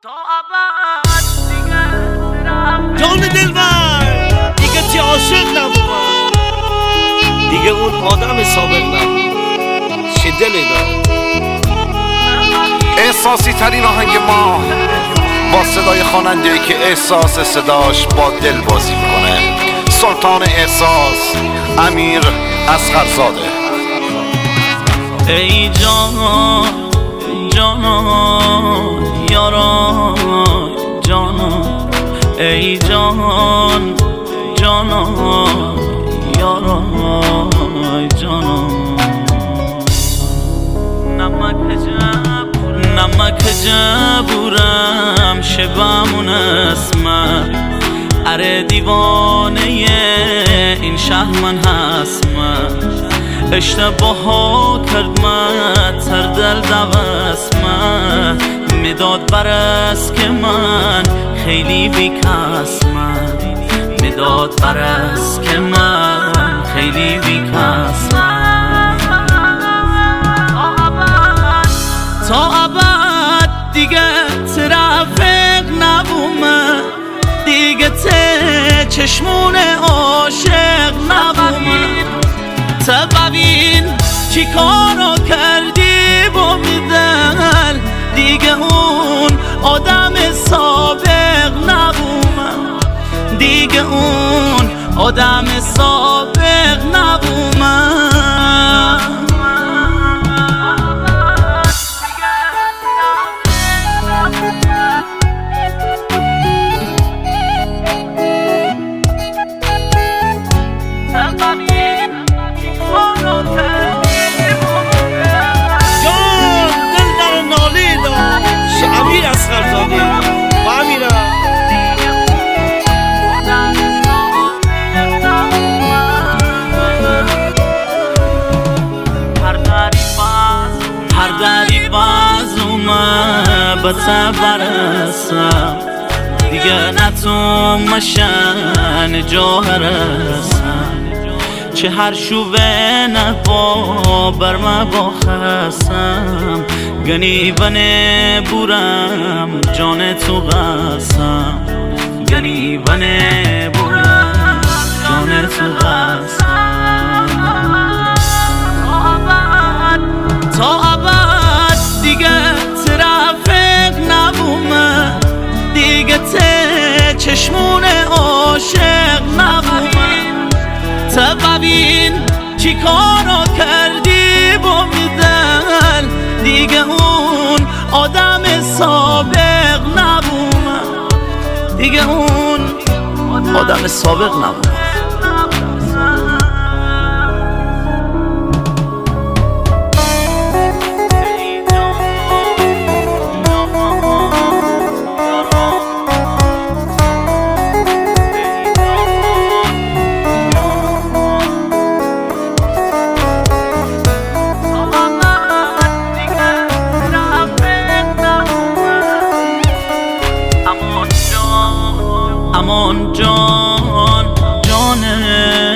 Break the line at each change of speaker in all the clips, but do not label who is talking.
جان دلبر دیگه تی عاشق نبود، دیگه اون آدم سابق نبود. چه دلی دار
احساسی ترین آهنگ ما با صدای خواننده‌ای که احساس صداش با دل بازی میکنه، سلطان احساس امیر اصغرزاده.
ای جان جانان یاران جانان، ای جان جانان یاران جانان، نمک جبورم شبمون اسمم، اره دیوانه این شهر من هستم، اشتباه ها کرد من تر دل دوست من، مداد برست که من خیلی بیکس من، مداد برست که من خیلی بیکس من، تا ابد دیگه ترافیق نبومه، دیگه ته چشمون عاشق نبومه، تا ببین چی کارو کردی با میدل، دیگه اون آدم سابق نبومه، دیگه اون آدم سابق نبومه.
امیر اصغرزاده و امیرم
هر دری بازومه به برسم، دیگه نتون مشن جا هرسم، چه هر شوه نبا بر ما باخسم، گنی بنه بورم جان تو قسم، گنی بنه بورم جان تو قسم، تا ابد دیگه ترافیق نبومه، دیگه ته چشمون عاشق نبومه، تا ببین چی کارو کردی با میدل، دیگه اون آدم سابق نبومه، دیگه اون آدم سابق نبومه. امان جان جانه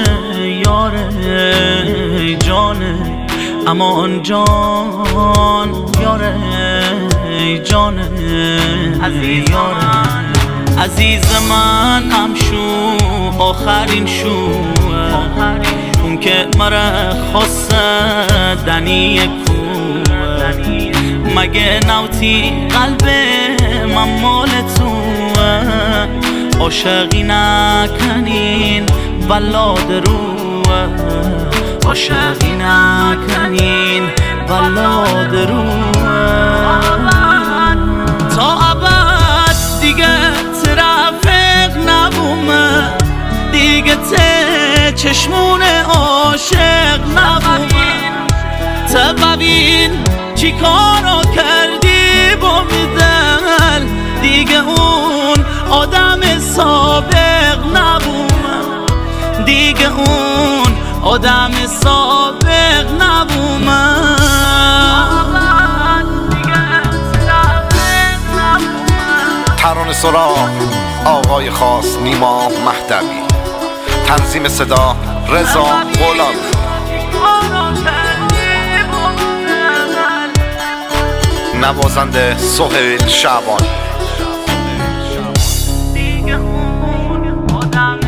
یاره جانه، امان جان یاره جانه یاره، عزیز من هم شو آخرین شو، اون که مرا خواست دنی کوه، مگه نوتی قلب من مال توه، عاشقی نکنین بلاد روه، عاشقی نکنین بلاد روه، تا ابد دیگه ترافیق نبومه، دیگه ته چشمون عاشق نبومه، تا ببین چی کارو کردی با میدل، دیگه اون آدم سابق نبومه، دیگه اون آدم سابق نبومه.
ترانه سرا آقای خاص نیما مهدوی، تنظیم صدا رضا غلامی، نوازنده سهیل شعبانی.
دلم